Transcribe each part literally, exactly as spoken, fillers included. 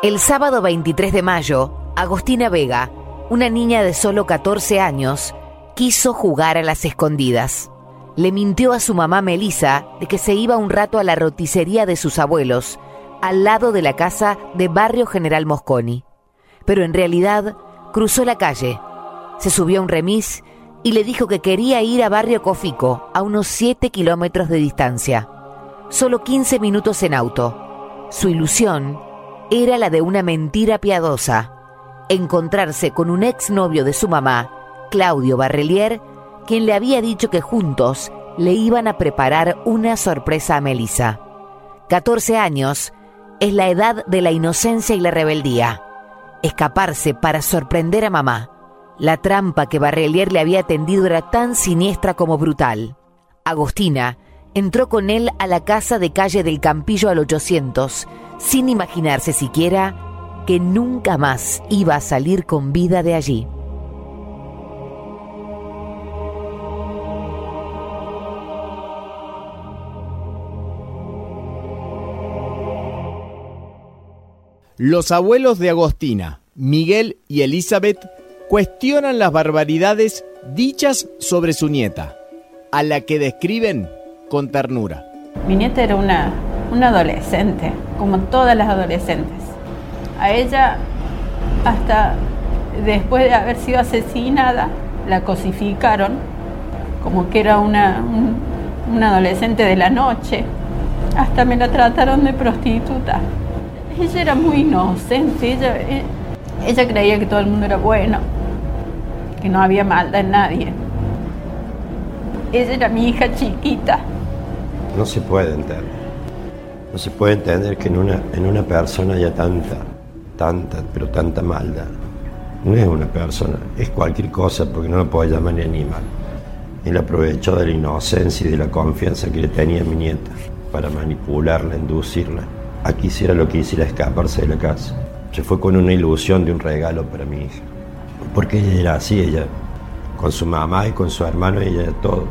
El sábado veintitrés de mayo, Agostina Vega, una niña de solo catorce años, quiso jugar a las escondidas. Le mintió a su mamá Melisa de que se iba un rato a la roticería de sus abuelos, al lado de la casa de Barrio General Mosconi. Pero en realidad cruzó la calle, se subió a un remis y le dijo que quería ir a Barrio Cofico, a unos siete kilómetros de distancia. Solo quince minutos en auto. Su ilusión era la de una mentira piadosa: encontrarse con un exnovio de su mamá, Claudio Barrelier, quien le había dicho que juntos le iban a preparar una sorpresa a Melisa. catorce años es la edad de la inocencia y la rebeldía. Escaparse para sorprender a mamá. La trampa que Barrelier le había tendido era tan siniestra como brutal. Agostina entró con él a la casa de calle del Campillo al ochocientos, sin imaginarse siquiera que nunca más iba a salir con vida de allí. Los abuelos de Agostina, Miguel y Elizabeth, cuestionan las barbaridades dichas sobre su nieta, a la que describen con ternura. Mi nieta era una, una adolescente, como todas las adolescentes. A ella, hasta después de haber sido asesinada, la cosificaron como que era una, un, una adolescente de la noche. Hasta me la trataron de prostituta. Ella era muy inocente, ella, ella creía que todo el mundo era bueno, que no había maldad en nadie. Ella era mi hija chiquita. No se puede entender. No se puede entender que en una, en una persona haya tanta, tanta, pero tanta maldad. No es una persona, es cualquier cosa, porque no lo puedo llamar ni animal. Él aprovechó de la inocencia y de la confianza que le tenía a mi nieta para manipularla, inducirla a que hiciera lo que hiciera, escaparse de la casa. Se fue con una ilusión de un regalo para mi hija. Porque ella era así, ella, con su mamá y con su hermano, ella era todo.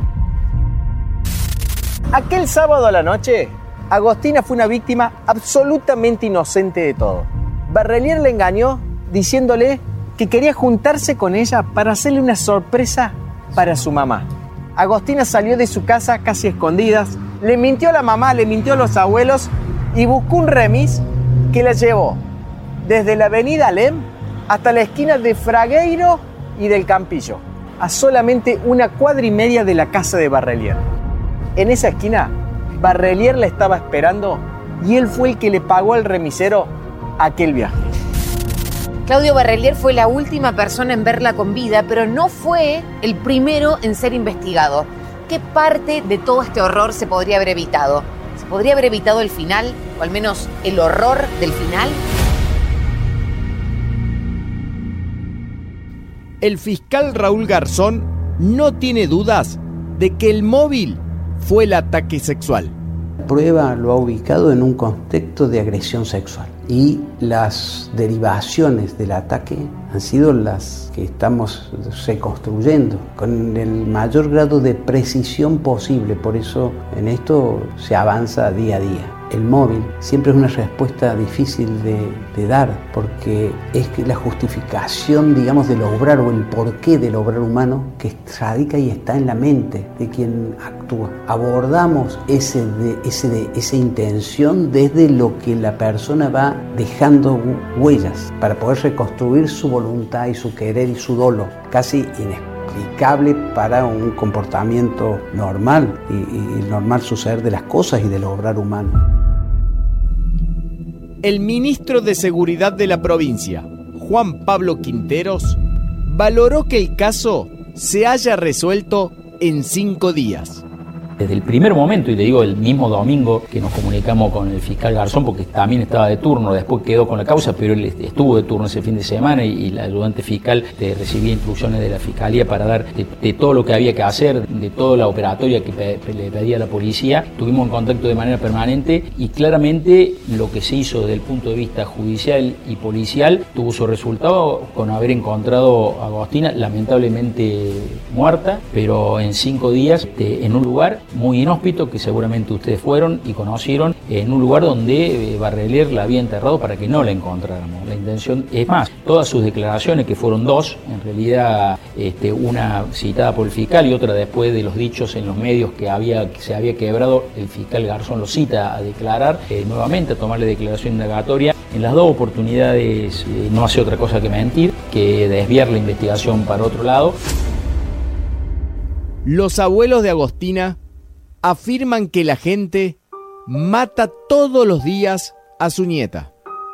Aquel sábado a la noche, Agostina fue una víctima absolutamente inocente de todo. Barrelier le engañó diciéndole que quería juntarse con ella para hacerle una sorpresa para su mamá. Agostina salió de su casa casi a escondidas, le mintió a la mamá, le mintió a los abuelos y buscó un remis que la llevó desde la avenida Alem hasta la esquina de Fragueiro y del Campillo, a solamente una cuadra y media de la casa de Barrelier. En esa esquina, Barrelier la estaba esperando y él fue el que le pagó al remisero aquel viaje. Claudio Barrelier fue la última persona en verla con vida, pero no fue el primero en ser investigado. ¿Qué parte de todo este horror se podría haber evitado? ¿Se podría haber evitado el final, o al menos el horror del final? El fiscal Raúl Garzón no tiene dudas de que el móvil fue el ataque sexual. La prueba lo ha ubicado en un contexto de agresión sexual y las derivaciones del ataque han sido las que estamos reconstruyendo con el mayor grado de precisión posible. Por eso en esto se avanza día a día. El móvil siempre es una respuesta difícil de, de dar, porque es que la justificación, digamos, del obrar o el porqué del obrar humano que radica y está en la mente de quien actúa. Abordamos ese de, ese de, esa intención desde lo que la persona va dejando huellas para poder reconstruir su voluntad y su querer y su dolo, casi inexplicable para un comportamiento normal y, y el normal suceder de las cosas y del obrar humano. El ministro de Seguridad de la provincia, Juan Pablo Quinteros, valoró que el caso se haya resuelto en cinco días. Desde el primer momento, y le digo el mismo domingo que nos comunicamos con el fiscal Garzón, porque también estaba de turno, después quedó con la causa, pero él estuvo de turno ese fin de semana y, y la ayudante fiscal eh, recibía instrucciones de la fiscalía para dar de, de todo lo que había que hacer, de toda la operatoria que pe, pe, le pedía la policía. Estuvimos en contacto de manera permanente y claramente lo que se hizo desde el punto de vista judicial y policial tuvo su resultado con haber encontrado a Agostina lamentablemente muerta, pero en cinco días de, en un lugar muy inhóspito que seguramente ustedes fueron y conocieron en un lugar donde eh, Barrelier la había enterrado para que no la encontráramos. La intención, es más, todas sus declaraciones, que fueron dos, en realidad este, una citada por el fiscal y otra después de los dichos en los medios que, había, que se había quebrado, el fiscal Garzón lo cita a declarar eh, nuevamente, a tomarle declaración indagatoria. En las dos oportunidades eh, no hace otra cosa que mentir, que desviar la investigación para otro lado. Los abuelos de Agostina afirman que la gente mata todos los días a su nieta.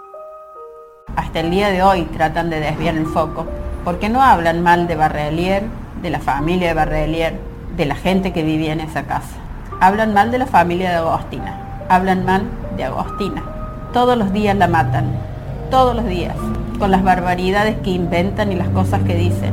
Hasta el día de hoy tratan de desviar el foco, porque no hablan mal de Barrelier, de la familia de Barrelier, de la gente que vivía en esa casa. Hablan mal de la familia de Agostina, hablan mal de Agostina. Todos los días la matan, todos los días, con las barbaridades que inventan y las cosas que dicen.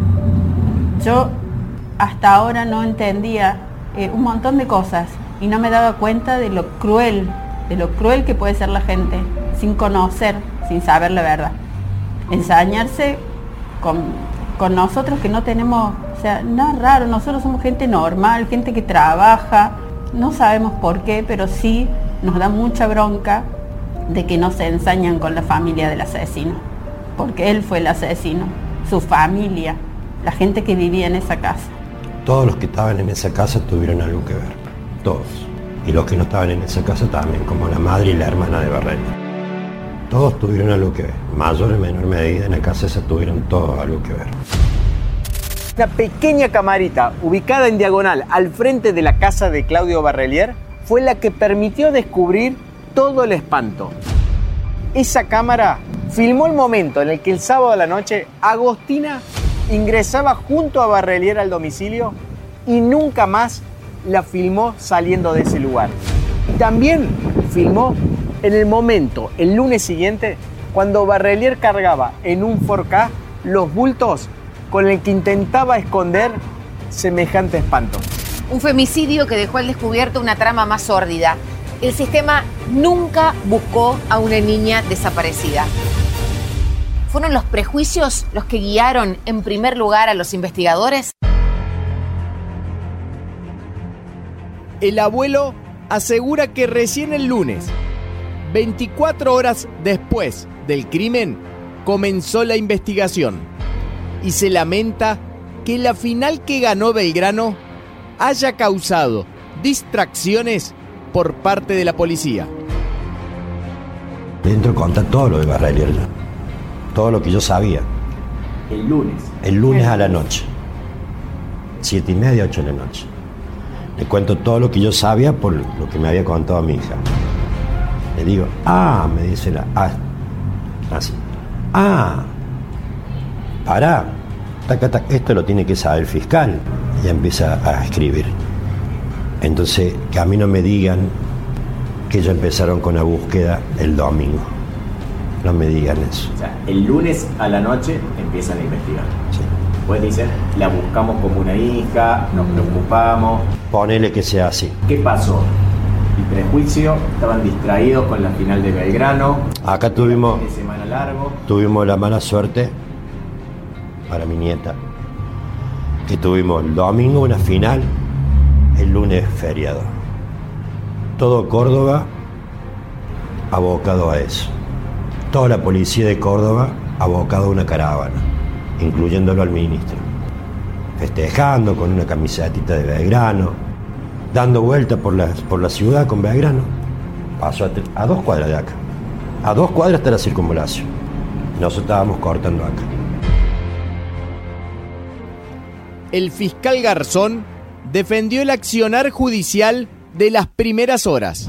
Yo hasta ahora no entendía eh, un montón de cosas y no me daba cuenta de lo cruel, de lo cruel que puede ser la gente, sin conocer, sin saber la verdad. Ensañarse con, con nosotros que no tenemos, o sea, nada raro, nosotros somos gente normal, gente que trabaja, no sabemos por qué, pero sí nos da mucha bronca de que no se ensañan con la familia del asesino, porque él fue el asesino, su familia, la gente que vivía en esa casa. Todos los que estaban en esa casa tuvieron algo que ver, todos. Y los que no estaban en esa casa también, como la madre y la hermana de Barrelier. Todos tuvieron algo que ver, mayor o menor medida en la casa esa tuvieron todos algo que ver. Una pequeña camarita ubicada en diagonal al frente de la casa de Claudio Barrelier fue la que permitió descubrir todo el espanto. Esa cámara filmó el momento en el que el sábado a la noche Agostina ingresaba junto a Barrelier al domicilio y nunca más la filmó saliendo de ese lugar. También filmó en el momento, el lunes siguiente, cuando Barrelier cargaba en un Ford Ka los bultos con el que intentaba esconder semejante espanto. Un femicidio que dejó al descubierto una trama más sórdida. El sistema nunca buscó a una niña desaparecida. ¿Fueron los prejuicios los que guiaron en primer lugar a los investigadores? El abuelo asegura que recién el lunes, veinticuatro horas después del crimen, comenzó la investigación y se lamenta que la final que ganó Belgrano haya causado distracciones por parte de la policía. Dentro conta todo lo de Barrelier ya. Todo lo que yo sabía. El lunes. El lunes a la noche. Siete y media, ocho de la noche. Le cuento todo lo que yo sabía por lo que me había contado mi hija. Le digo, ah, me dice la, ah, así. Ah, pará, taca, taca, esto lo tiene que saber el fiscal. Y ya empieza a escribir. Entonces, que a mí no me digan que ya empezaron con la búsqueda el domingo. No me digan eso. O sea, el lunes a la noche empiezan a investigar. Sí. Pues dicen, la buscamos como una hija, nos preocupamos. Ponele que sea así. ¿Qué pasó? El prejuicio, estaban distraídos con la final de Belgrano. Acá tuvimos, de semana largo. tuvimos la mala suerte para mi nieta, que tuvimos el domingo una final, el lunes feriado. Todo Córdoba abocado a eso. Toda la policía de Córdoba abocado a una caravana, incluyéndolo al ministro. Festejando con una camisetita de Belgrano, dando vuelta por la, por la ciudad con Belgrano. Pasó a, a dos cuadras de acá. A dos cuadras está la circunvalación. Nosotros estábamos cortando acá. El fiscal Garzón defendió el accionar judicial de las primeras horas.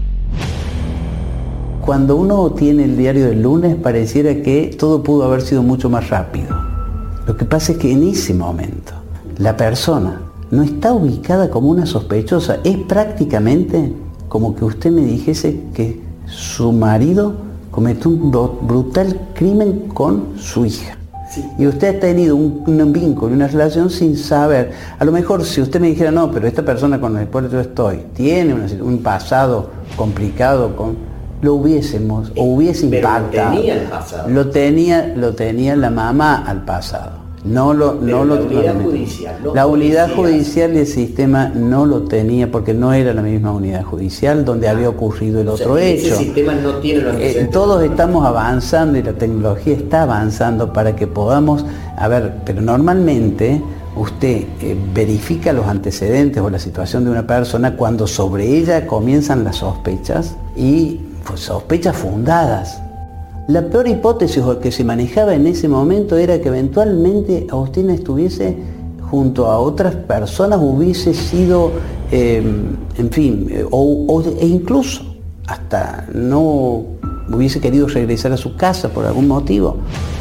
Cuando uno tiene el diario del lunes, pareciera que todo pudo haber sido mucho más rápido. Lo que pasa es que en ese momento, la persona no está ubicada como una sospechosa. Es prácticamente como que usted me dijese que su marido cometió un brutal crimen con su hija. Sí. Y usted ha tenido un, un vínculo, una relación sin saber. A lo mejor si usted me dijera, no, pero esta persona con la cual yo estoy tiene una, un pasado complicado, con, lo hubiésemos, o hubiese pero impactado. Lo tenía el pasado. Lo tenía, lo tenía la mamá al pasado. No lo, no lo, la unidad judicial, ¿no? La unidad Policías. judicial del sistema no lo tenía porque no era la misma unidad judicial donde había ocurrido el O otro sea, hecho. Ese sistema no tiene los Eh, antecedentes. todos estamos avanzando y la tecnología está avanzando para que podamos, a ver, pero normalmente usted eh, verifica los antecedentes o la situación de una persona cuando sobre ella comienzan las sospechas y pues, sospechas fundadas. La peor hipótesis que se manejaba en ese momento era que eventualmente Agostina estuviese junto a otras personas, hubiese sido, eh, en fin, eh, o, o, e incluso hasta no hubiese querido regresar a su casa por algún motivo.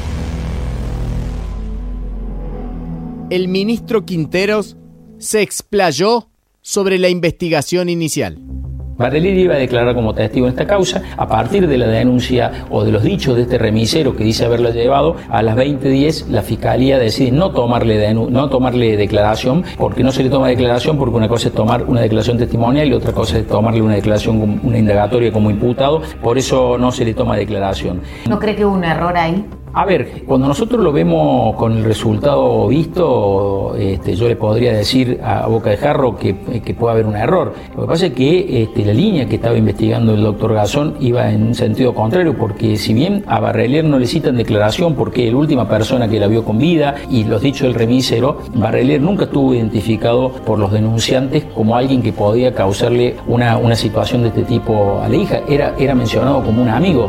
El ministro Quinteros se explayó sobre la investigación inicial. Barrelier iba a declarar como testigo en esta causa a partir de la denuncia o de los dichos de este remisero que dice haberla llevado. A las veinte diez la fiscalía decide no tomarle, denu- no tomarle declaración, porque no se le toma declaración porque una cosa es tomar una declaración testimonial y otra cosa es tomarle una declaración, una indagatoria como imputado, por eso no se le toma declaración. ¿No cree que hubo un error ahí? A ver, cuando nosotros lo vemos con el resultado visto, este, yo le podría decir a boca de jarro que, que puede haber un error. Lo que pasa es que este, la línea que estaba investigando el doctor Garzón iba en un sentido contrario, porque si bien a Barrelier no le citan declaración porque es la última persona que la vio con vida y los dichos del remisero, Barrelier nunca estuvo identificado por los denunciantes como alguien que podía causarle una, una situación de este tipo a la hija. Era, era mencionado como un amigo.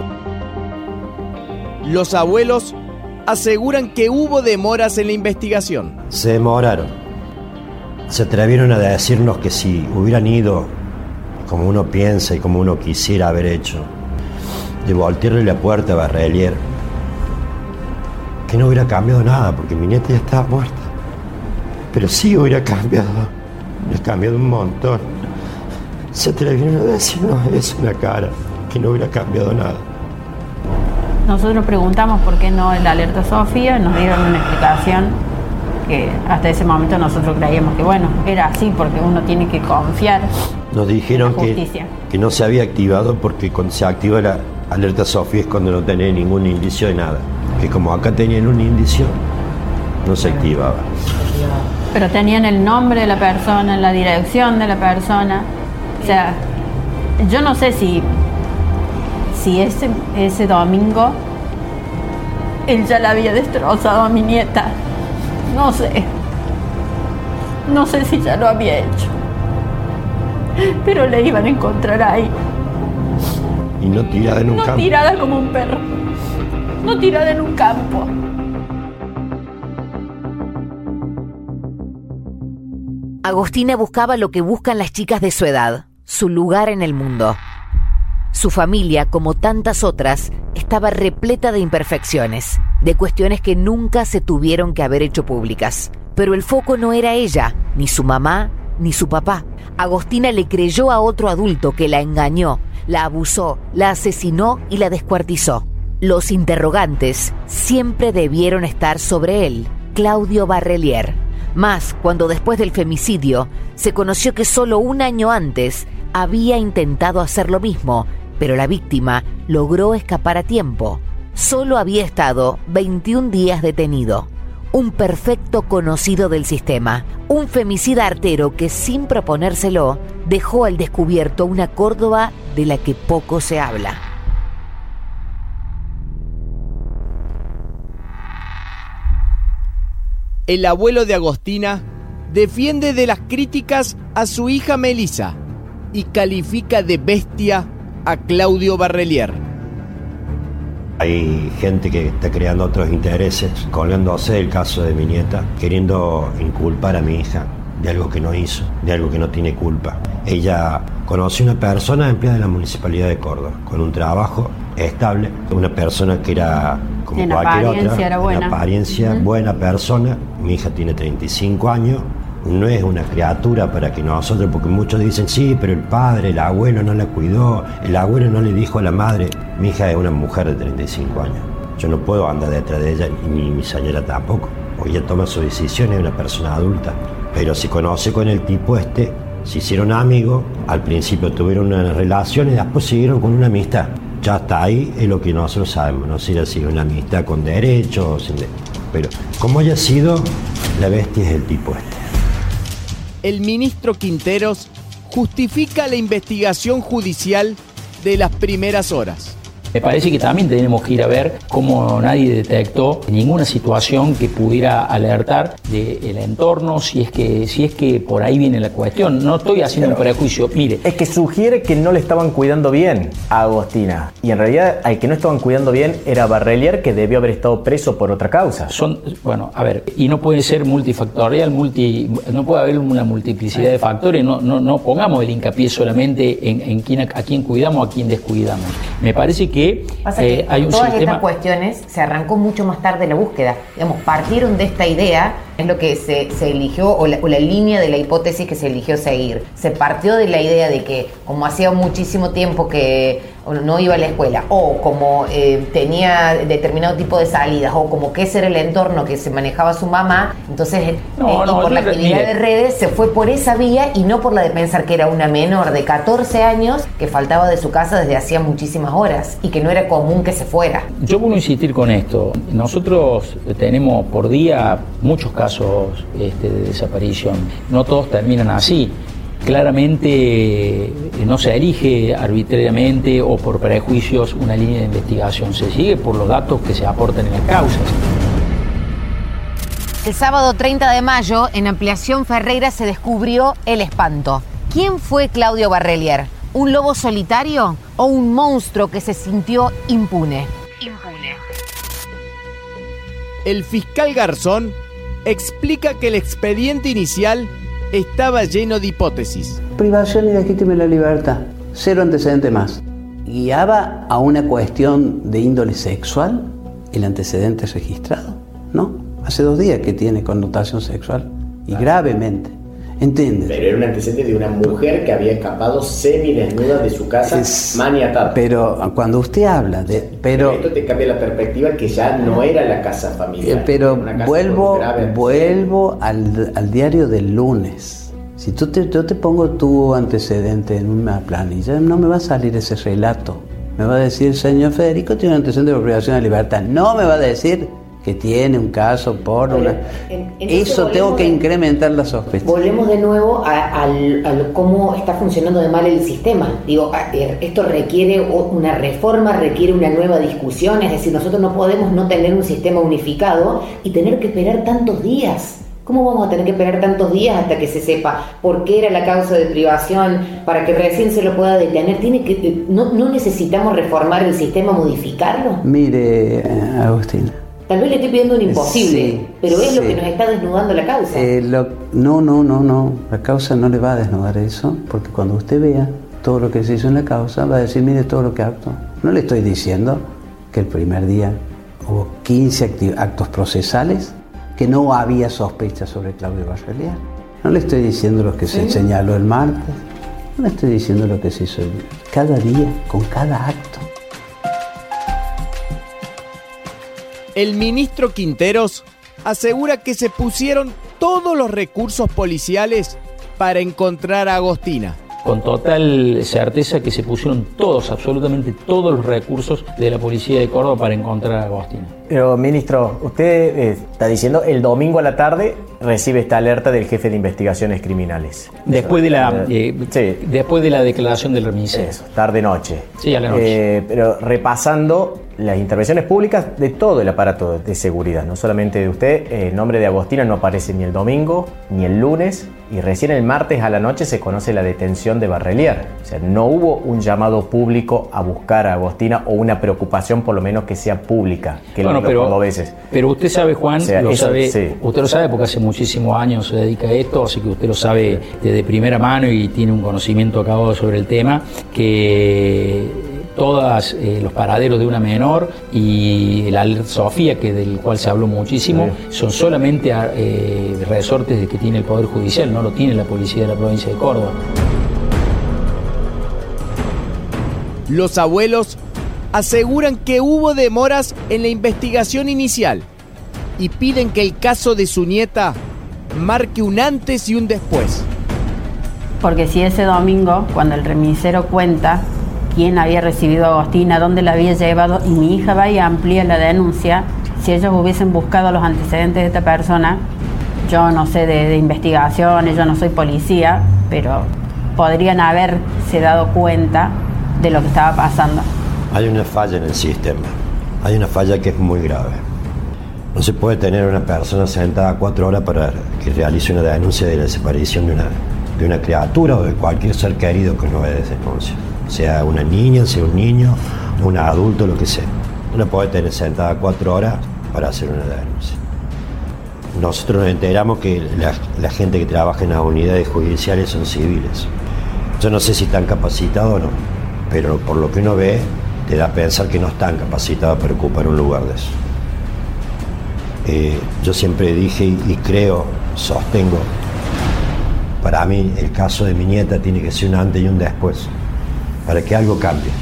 Los abuelos aseguran que hubo demoras en la investigación. Se demoraron. Se atrevieron a decirnos que si hubieran ido como uno piensa y como uno quisiera haber hecho, de voltearle la puerta a Barrelier, que no hubiera cambiado nada porque mi nieta ya estaba muerta. Pero sí hubiera cambiado, hubiera cambiado un montón. Se atrevieron a decirnos eso en la cara, que no hubiera cambiado nada. Nosotros preguntamos por qué no el alerta Sofía, nos dieron una explicación que hasta ese momento nosotros creíamos que bueno, era así porque uno tiene que confiar. Nos dijeron en la que, justicia. que no se había activado porque cuando se activa la alerta Sofía es cuando no tenía ningún indicio de nada. Que como acá tenían un indicio, no se activaba. Pero tenían el nombre de la persona, la dirección de la persona. O sea, yo no sé si, si ese, ese domingo él ya la había destrozado a mi nieta. No sé. No sé si ya lo había hecho. Pero le iban a encontrar ahí. Y no tirada en un No campo. tirada como un perro. No tirada en un campo. Agostina buscaba lo que buscan las chicas de su edad, su lugar en el mundo. Su familia, como tantas otras, estaba repleta de imperfecciones, de cuestiones que nunca se tuvieron que haber hecho públicas. Pero el foco no era ella, ni su mamá, ni su papá. Agostina le creyó a otro adulto que la engañó, la abusó, la asesinó y la descuartizó. Los interrogantes siempre debieron estar sobre él, Claudio Barrelier. Más cuando después del femicidio se conoció que solo un año antes había intentado hacer lo mismo, pero la víctima logró escapar a tiempo. Solo había estado veintiún días detenido. Un perfecto conocido del sistema, un femicida artero que sin proponérselo dejó al descubierto una Córdoba de la que poco se habla. El abuelo de Agostina defiende de las críticas a su hija Melissa y califica de bestia a Claudio Barrelier. Hay gente que está creando otros intereses, colgándose del caso de mi nieta, queriendo inculpar a mi hija de algo que no hizo, de algo que no tiene culpa. Ella conoció una persona empleada de la Municipalidad de Córdoba, con un trabajo estable, una persona que era como en cualquier apariencia otra, era buena. en apariencia, Uh-huh. buena persona. Mi hija tiene treinta y cinco años, no es una criatura para que nosotros, porque muchos dicen, sí, pero el padre, el abuelo no la cuidó, el abuelo no le dijo a la madre. Mi hija es una mujer de treinta y cinco años. Yo no puedo andar detrás de ella, ni mi señora tampoco. Porque ella toma sus decisiones, es una persona adulta. Pero se conoce con el tipo este, se hicieron amigos, al principio tuvieron una relación y después siguieron con una amistad. Ya hasta ahí es lo que nosotros sabemos, no sé si era una amistad con derechos, sin de... pero como haya sido, la bestia es el tipo este. El ministro Quinteros justifica la investigación judicial de las primeras horas. Me parece que también tenemos que ir a ver cómo nadie detectó ninguna situación que pudiera alertar del entorno, si es que si es que por ahí viene la cuestión. No estoy haciendo Pero un prejuicio. Mire, es que sugiere que no le estaban cuidando bien a Agostina. Y en realidad, al que no estaban cuidando bien era Barrelier, que debió haber estado preso por otra causa. Son, bueno, a ver, y no puede ser multifactorial, multi, no puede haber una multiplicidad de factores. No, no, no pongamos el hincapié solamente en, en quién, a quién cuidamos, a quién descuidamos. Me parece que Pasa eh, que hay un todas sistema... estas cuestiones se arrancó mucho más tarde la búsqueda. Digamos, partieron de esta idea, es lo que se, se eligió, o la, o la línea de la hipótesis que se eligió seguir. Se partió de la idea de que, como hacía muchísimo tiempo que no iba a la escuela, o como eh, tenía determinado tipo de salidas, o como que ese era el entorno que se manejaba su mamá, entonces no, eh, no, y por la actividad mire. de redes se fue por esa vía y no por la de pensar que era una menor de catorce años que faltaba de su casa desde hacía muchísimas horas y que no era común que se fuera. Yo vuelvo a insistir con esto. Nosotros tenemos por día muchos casos este, de desaparición. No todos terminan así. Claramente no se elige arbitrariamente o por prejuicios una línea de investigación. Se sigue por los datos que se aportan en las causas. El sábado treinta de mayo, en Ampliación Ferreira, se descubrió el espanto. ¿Quién fue Claudio Barrelier? ¿Un lobo solitario o un monstruo que se sintió impune? Impune. El fiscal Garzón explica que el expediente inicial estaba lleno de hipótesis. Privación ilegítima de la libertad, cero antecedente más. ¿Guiaba a una cuestión de índole sexual el antecedente registrado? No, hace dos días que tiene connotación sexual y gravemente. ¿Entiendes? Pero era un antecedente de una mujer que había escapado semidesnuda de su casa, es, maniatada. Pero cuando usted habla de... Pero, pero esto te cambia la perspectiva que ya no era la casa familiar. Pero casa vuelvo, vuelvo al, al diario del lunes. Si tú te, yo te pongo tu antecedente en una planilla, no me va a salir ese relato. Me va a decir, señor Federico tiene un antecedente de privación de libertad. No me va a decir que tiene un caso por una... Eso tengo que incrementar la sospecha. Volvemos de nuevo a, a, a cómo está funcionando de mal el sistema. Digo, esto requiere una reforma, requiere una nueva discusión, es decir, nosotros no podemos no tener un sistema unificado y tener que esperar tantos días. ¿Cómo vamos a tener que esperar tantos días hasta que se sepa por qué era la causa de privación, para que recién se lo pueda detener? Tiene que, no, ¿no necesitamos reformar el sistema, modificarlo? Mire, Agustina, tal vez le estoy pidiendo un imposible, sí, pero es sí. lo que nos está desnudando la causa. Eh, lo, no, no, no, no. La causa no le va a desnudar eso, porque cuando usted vea todo lo que se hizo en la causa, va a decir, mire todo lo que acto. No le estoy diciendo que el primer día hubo quince acti- actos procesales, que no había sospecha sobre Claudio Barrelier. No le estoy diciendo lo que ¿Sí? se señaló el martes. No le estoy diciendo lo que se hizo el, cada día, con cada acto. El ministro Quinteros asegura que se pusieron todos los recursos policiales para encontrar a Agostina. Con total certeza que se pusieron todos, absolutamente todos los recursos de la policía de Córdoba para encontrar a Agostina. Pero, ministro, usted eh, está diciendo el domingo a la tarde recibe esta alerta del jefe de investigaciones criminales. Después de la, eh, sí. después de la declaración del remisero. Eso, tarde-noche. Sí, a la noche. Eh, pero repasando las intervenciones públicas de todo el aparato de seguridad, no solamente de usted, el nombre de Agostina no aparece ni el domingo ni el lunes, y recién el martes a la noche se conoce la detención de Barrelier. O sea, no hubo un llamado público a buscar a Agostina, o una preocupación por lo menos que sea pública, que bueno, lo pero, veces. pero usted sabe, Juan, o sea, lo eso, sabe, sí. usted lo sabe porque hace muchísimos años se dedica a esto, así que usted lo sabe de primera mano y tiene un conocimiento acabado sobre el tema, que todos eh, los paraderos de una menor y el alerta Sofía, que del cual se habló muchísimo, sí. son solamente eh, resortes de que tiene el Poder Judicial, no lo tiene la policía de la provincia de Córdoba. Los abuelos aseguran que hubo demoras en la investigación inicial y piden que el caso de su nieta marque un antes y un después. Porque si ese domingo, cuando el remisero cuenta quién había recibido a Agostina, dónde la había llevado, y mi hija va y amplía la denuncia, si ellos hubiesen buscado los antecedentes de esta persona, yo no sé de, de investigaciones, yo no soy policía, pero podrían haberse dado cuenta de lo que estaba pasando. Hay una falla en el sistema, hay una falla que es muy grave. No se puede tener una persona sentada cuatro horas para que realice una denuncia de la desaparición de una, de una criatura o de cualquier ser querido que no obedece denuncia. Sea una niña, sea un niño, un adulto, lo que sea. No la puede tener sentada cuatro horas para hacer una denuncia. Nosotros nos enteramos que la, la gente que trabaja en las unidades judiciales son civiles. Yo no sé si están capacitados o no, pero por lo que uno ve, te da a pensar que no están capacitados para ocupar un lugar de eso. Eh, yo siempre dije y, y creo, sostengo, para mí el caso de mi nieta tiene que ser un antes y un después, para que algo cambie.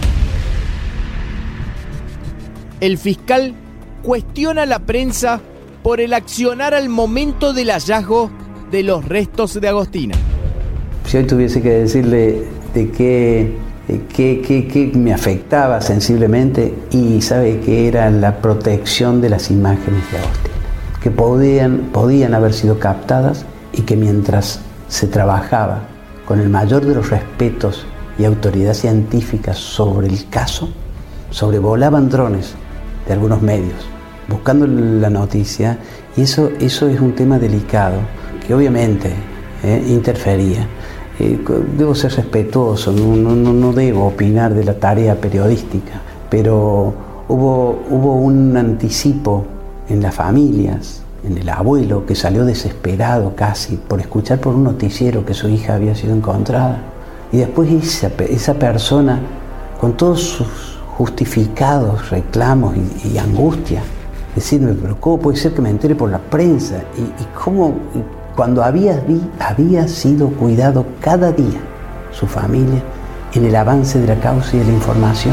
El fiscal cuestiona a la prensa por el accionar al momento del hallazgo de los restos de Agostina. Si hoy tuviese que decirle de qué, de qué, qué, qué me afectaba sensiblemente, y sabe que era la protección de las imágenes de Agostina, que podían, podían haber sido captadas y que mientras se trabajaba con el mayor de los respetos y autoridad científica sobre el caso, sobrevolaban drones de algunos medios buscando la noticia, y eso, eso es un tema delicado que obviamente eh, interfería. Eh, debo ser respetuoso, no, no, no debo opinar de la tarea periodística, pero hubo, hubo un anticipo en las familias, en el abuelo que salió desesperado casi por escuchar por un noticiero que su hija había sido encontrada, y después esa, esa persona con todos sus justificados reclamos y, y angustia, decirme, pero ¿cómo puede ser que me entere por la prensa? Y, y cómo, cuando había, vi, había sido cuidado cada día su familia en el avance de la causa y de la información.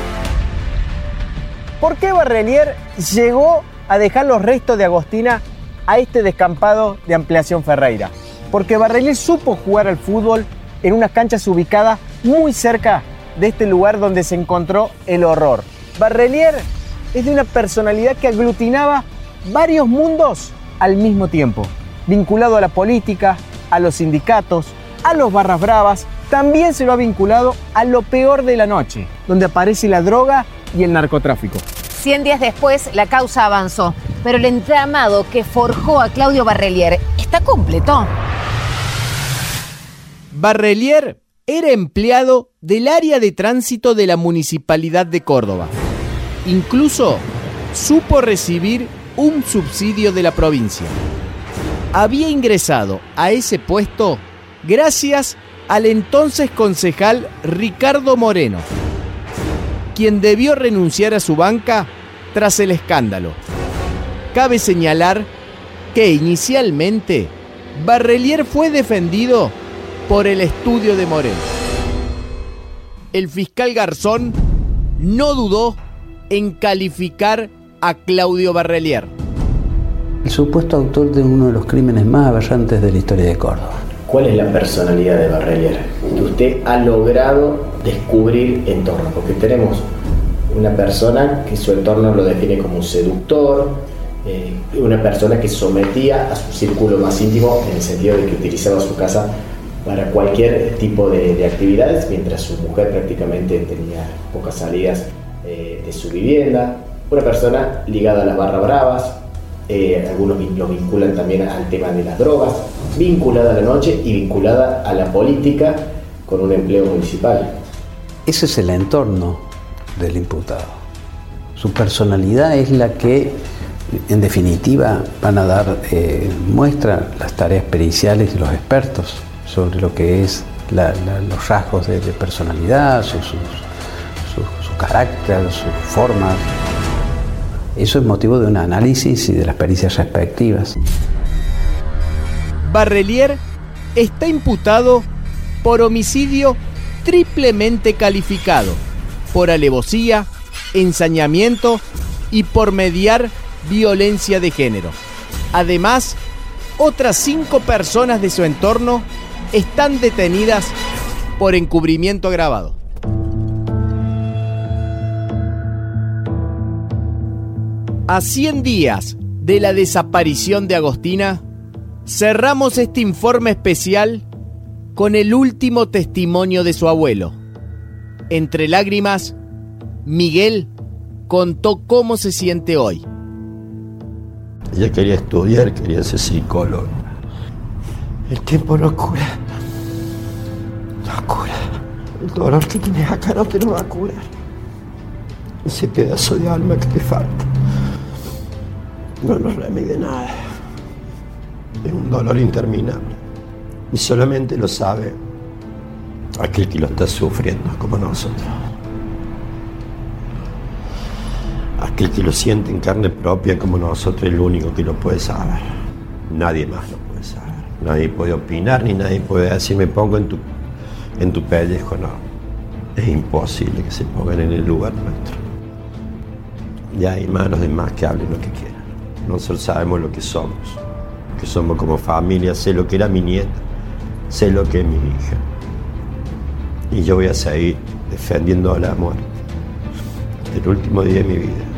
¿Por qué Barrelier llegó a dejar los restos de Agostina a este descampado de Ampliación Ferreira? Porque Barrelier supo jugar al fútbol en unas canchas ubicadas muy cerca de este lugar donde se encontró el horror. Barrelier es de una personalidad que aglutinaba varios mundos al mismo tiempo, vinculado a la política, a los sindicatos, a los barras bravas. También se lo ha vinculado a lo peor de la noche, donde aparece la droga y el narcotráfico. Cien días después, la causa avanzó, pero el entramado que forjó a Claudio Barrelier está completo. Barrelier era empleado del área de tránsito de la Municipalidad de Córdoba. Incluso supo recibir un subsidio de la provincia. Había ingresado a ese puesto gracias al entonces concejal Ricardo Moreno, quien debió renunciar a su banca tras el escándalo. Cabe señalar que inicialmente Barrelier fue defendido por el estudio de Moreno. El fiscal Garzón no dudó en calificar a Claudio Barrelier. El supuesto autor de uno de los crímenes más aberrantes de la historia de Córdoba. ¿Cuál es la personalidad de Barrelier que usted ha logrado descubrir en torno? Porque tenemos una persona que su entorno lo define como un seductor, eh, una persona que sometía a su círculo más íntimo en el sentido de que utilizaba su casa para cualquier tipo de, de actividades, mientras su mujer prácticamente tenía pocas salidas eh, de su vivienda. Una persona ligada a las barras bravas, eh, algunos lo vinculan también al tema de las drogas, vinculada a la noche y vinculada a la política con un empleo municipal. Ese es el entorno del imputado. Su personalidad es la que, en definitiva, van a dar eh, muestra las tareas periciales y los expertos sobre lo que es la, la, los rasgos de, de personalidad, su, su, su, su carácter, sus formas. Eso es motivo de un análisis y de las pericias respectivas. Barrelier está imputado por homicidio triplemente calificado, por alevosía, ensañamiento y por mediar violencia de género. Además, otras cinco personas de su entorno están detenidas por encubrimiento agravado. A cien días de la desaparición de Agostina, cerramos este informe especial con el último testimonio de su abuelo. Entre lágrimas, Miguel contó cómo se siente hoy. Ella quería estudiar, quería ser psicólogo. El tiempo no cura. No cura. El dolor que tienes acá no te lo va a curar. Ese pedazo de alma que te falta no nos remedia nada. Es un dolor interminable. Y solamente lo sabe aquel que lo está sufriendo, como nosotros. Aquel que lo siente en carne propia, como nosotros, es el único que lo puede saber. Nadie más lo puede saber. Nadie puede opinar, ni nadie puede decir, me pongo en tu, en tu pellejo. No. Es imposible que se pongan en el lugar nuestro. Ya hay manos de más que hablen lo que quieran. Nosotros sabemos lo que somos. Que somos como familia. Sé lo que era mi nieta. Sé lo que es mi hija. Y yo voy a seguir defendiendo la muerte hasta el último día de mi vida.